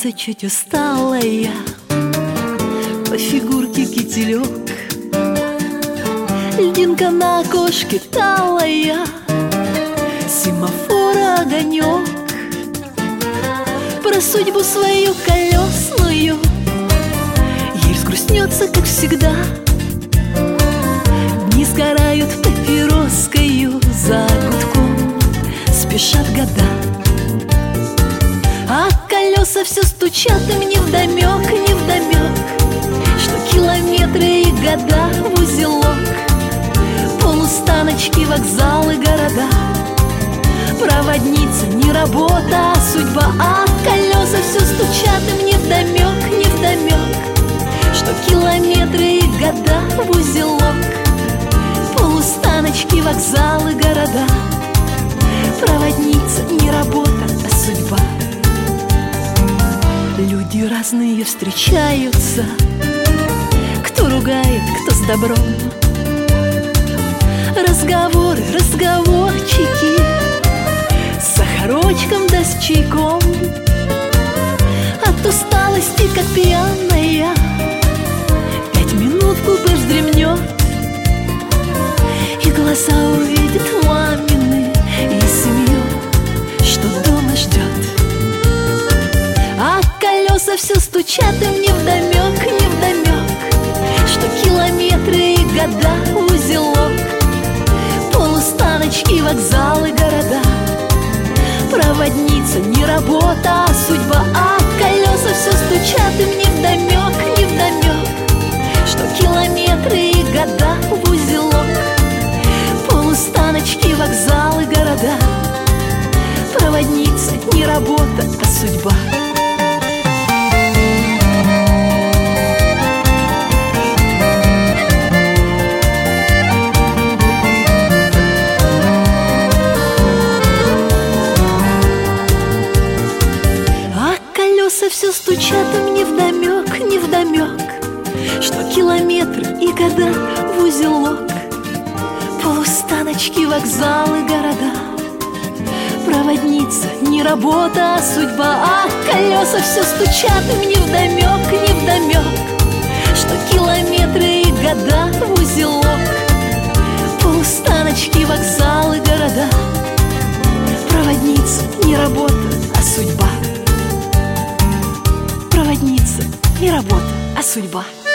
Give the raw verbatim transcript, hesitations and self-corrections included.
солнце чуть усталая, по фигурке кителек, льдинка на окошке талая, семафора огонек. Про судьбу свою колесную ей взгрустнется, как всегда. Дни сгорают папироскою, за гудком спешат года. А колеса все стучат им невдомек, невдомек, что километры и года в узелок. Полустаночки, вокзалы, города. Проводница не работа, а судьба. А колеса все стучат им невдомек, невдомек, что километры и года в узелок. Полустаночки, вокзалы, города. Проводница не работа, а судьба. Люди разные встречаются, кто ругает, кто с добром. Разговоры, разговорчики, с сахарочком да с чайком. От усталости, как пьяная, пять минут купе вздремнет, и глаза увидят мамины, и семью, что дома ждет. А колеса все стучат им невдомек, невдомек, что километры и года в узелок. Полустаночки, вокзалы, города. Проводница не работа, а судьба. А колеса все стучат им невдомек, невдомек, что километры и года в узелок. Полустаночки, вокзалы, города. Проводница не работа, а судьба. Все стучат им невдомек, невдомек, что километры и года в узелок. Полустаночки, вокзалы, города. Проводница не работа, а судьба. А колеса все стучат им невдомек, невдомек, что километры и года в узелок. Полустаночки, вокзалы, города. Проводница не работа, а судьба. Проводница не работа, а судьба.